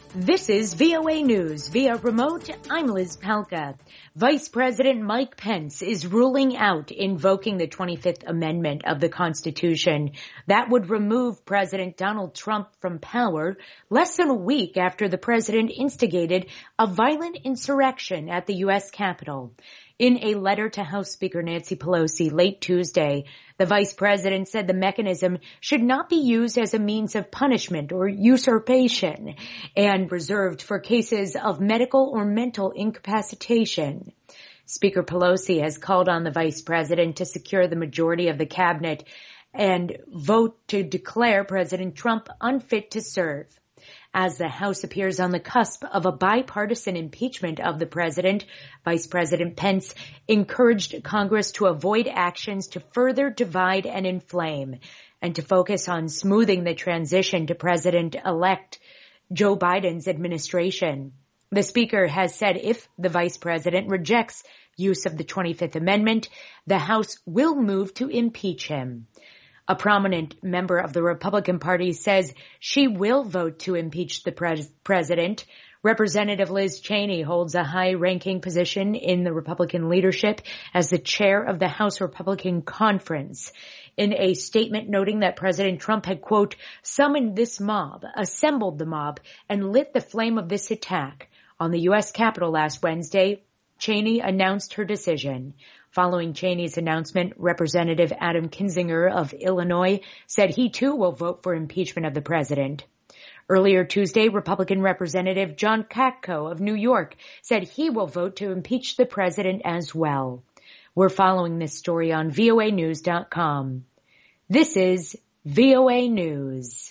This is VOA News via remote. I'm Liz Palka. Vice President Mike Pence is ruling out invoking the 25th Amendment of the Constitution. That would remove President Donald Trump from power less than a week after the president instigated a violent insurrection at the U.S. Capitol. In a letter to House Speaker Nancy Pelosi late Tuesday, the vice president said the mechanism should not be used as a means of punishment or usurpation and reserved for cases of medical or mental incapacitation. Speaker Pelosi has called on the vice president to secure the majority of the cabinet and vote to declare President Trump unfit to serve. As the House appears on the cusp of a bipartisan impeachment of the president, Vice President Pence encouraged Congress to avoid actions to further divide and inflame and to focus on smoothing the transition to President-elect Joe Biden's administration. The Speaker has said if the Vice President rejects use of the 25th Amendment, the House will move to impeach him. A prominent member of the Republican Party says she will vote to impeach the president. Representative Liz Cheney holds a high-ranking position in the Republican leadership as the chair of the House Republican Conference. In a statement noting that President Trump had, quote, summoned this mob, assembled the mob, and lit the flame of this attack on the U.S. Capitol last Wednesday, Cheney announced her decision. Following Cheney's announcement, Representative Adam Kinzinger of Illinois said he too will vote for impeachment of the president. Earlier Tuesday, Republican Representative John Katko of New York said he will vote to impeach the president as well. We're following this story on voanews.com. This is VOA News.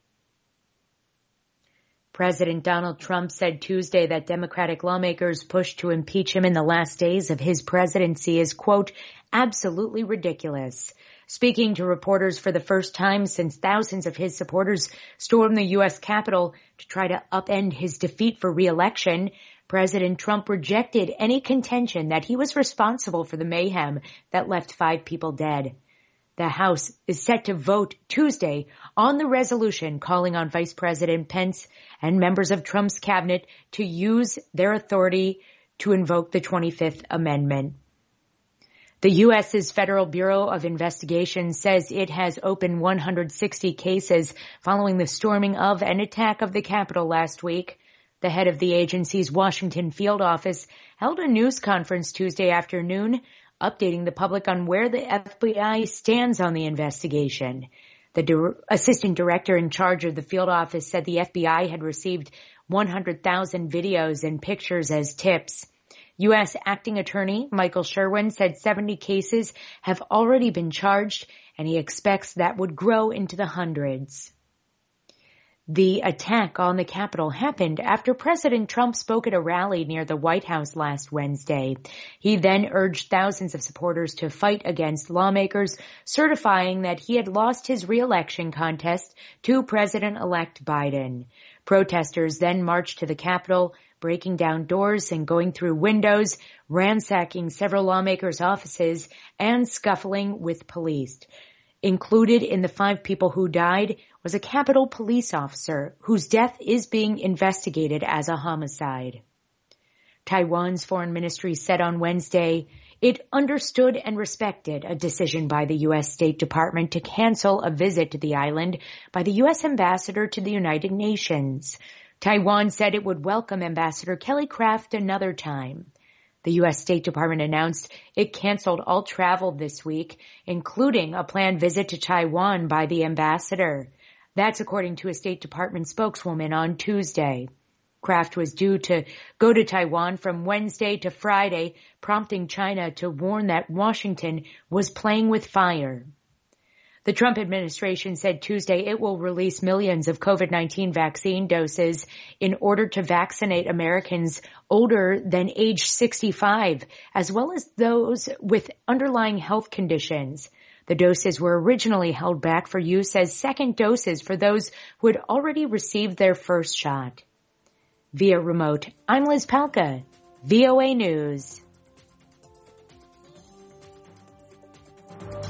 President Donald Trump said Tuesday that Democratic lawmakers' push to impeach him in the last days of his presidency is, quote, absolutely ridiculous. Speaking to reporters for the first time since thousands of his supporters stormed the U.S. Capitol to try to upend his defeat for re-election, President Trump rejected any contention that he was responsible for the mayhem that left 5 people dead. The House is set to vote Tuesday on the resolution calling on Vice President Pence and members of Trump's cabinet to use their authority to invoke the 25th Amendment. The U.S.'s Federal Bureau of Investigation says it has opened 160 cases following the storming of and attack of the Capitol last week. The head of the agency's Washington field office held a news conference Tuesday afternoon updating the public on where the FBI stands on the investigation. The assistant director in charge of the field office said the FBI had received 100,000 videos and pictures as tips. U.S. Acting Attorney Michael Sherwin said 70 cases have already been charged, and he expects that would grow into the hundreds. The attack on the Capitol happened after President Trump spoke at a rally near the White House last Wednesday. He then urged thousands of supporters to fight against lawmakers, certifying that he had lost his re-election contest to President-elect Biden. Protesters then marched to the Capitol, breaking down doors and going through windows, ransacking several lawmakers' offices, and scuffling with police. Included in the 5 people who died was a Capitol police officer whose death is being investigated as a homicide. Taiwan's foreign ministry said on Wednesday it understood and respected a decision by the U.S. State Department to cancel a visit to the island by the U.S. ambassador to the United Nations. Taiwan said it would welcome Ambassador Kelly Craft another time. The U.S. State Department announced it canceled all travel this week, including a planned visit to Taiwan by the ambassador. That's according to a State Department spokeswoman on Tuesday. Craft was due to go to Taiwan from Wednesday to Friday, prompting China to warn that Washington was playing with fire. The Trump administration said Tuesday it will release millions of COVID-19 vaccine doses in order to vaccinate Americans older than age 65, as well as those with underlying health conditions. The doses were originally held back for use as second doses for those who had already received their first shot. Via remote, I'm Liz Palka, VOA News.